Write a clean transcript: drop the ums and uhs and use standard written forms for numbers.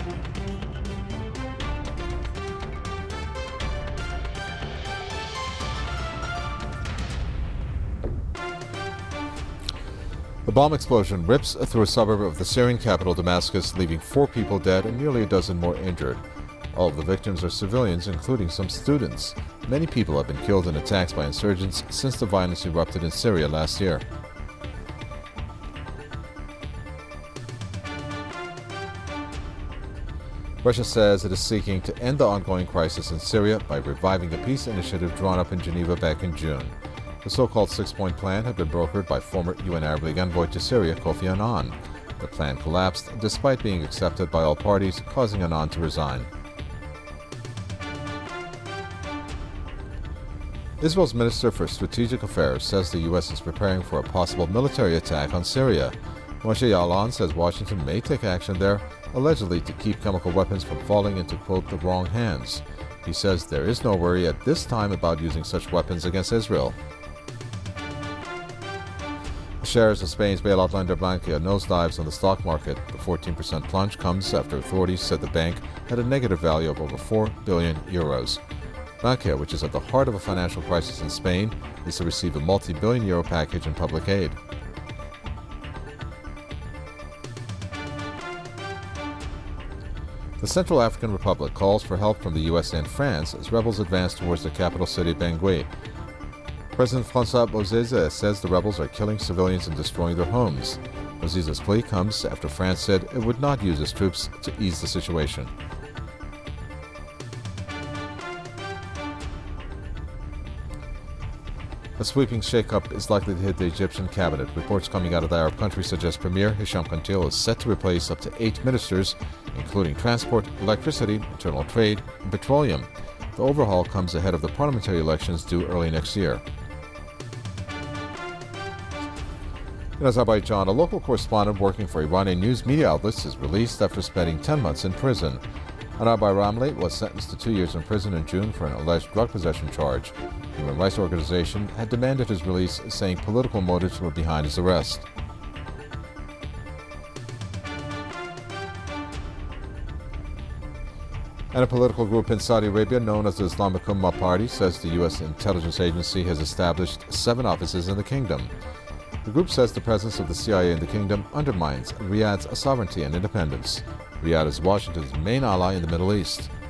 The bomb explosion rips through a suburb of the Syrian capital Damascus, leaving 4 people dead and nearly a dozen more injured. All of the victims are civilians, including some students. Many people have been killed in attacks by insurgents since the violence erupted in Syria last year. Russia says it is seeking to end the ongoing crisis in Syria by reviving a peace initiative drawn up in Geneva back in June. The so-called 6-point plan had been brokered by former UN Arab League envoy to Syria, Kofi Annan. The plan collapsed despite being accepted by all parties, causing Annan to resign. Israel's Minister for Strategic Affairs says the U.S. is preparing for a possible military attack on Syria. Moshe Ya'alon says Washington may take action there, allegedly to keep chemical weapons from falling into, quote, the wrong hands. He says there is no worry at this time about using such weapons against Israel. The shares of Spain's bailout lender Bankia nosedives on the stock market. The 14% plunge comes after authorities said the bank had a negative value of over 4 billion euros. Bankia, which is at the heart of a financial crisis in Spain, is to receive a multi-billion euro package in public aid. The Central African Republic calls for help from the U.S. and France as rebels advance towards the capital city Bangui. President Francois Bozizé says the rebels are killing civilians and destroying their homes. Bozizé's plea comes after France said it would not use its troops to ease the situation. A sweeping shake-up is likely to hit the Egyptian cabinet. Reports coming out of the Arab country suggest Premier Hisham Kantil is set to replace up to 8 ministers, including transport, electricity, internal trade, and petroleum. The overhaul comes ahead of the parliamentary elections due early next year. In Azerbaijan, a local correspondent working for Iranian news media outlets is released after spending 10 months in prison. Anar Bayramli was sentenced to 2 years in prison in June for an alleged drug possession charge. The Human Rights Organization had demanded his release, saying political motives were behind his arrest. And a political group in Saudi Arabia known as the Islamic Ummah Party says the U.S. intelligence agency has established 7 offices in the kingdom. The group says the presence of the CIA in the kingdom undermines Riyadh's sovereignty and independence. Riyadh is Washington's main ally in the Middle East.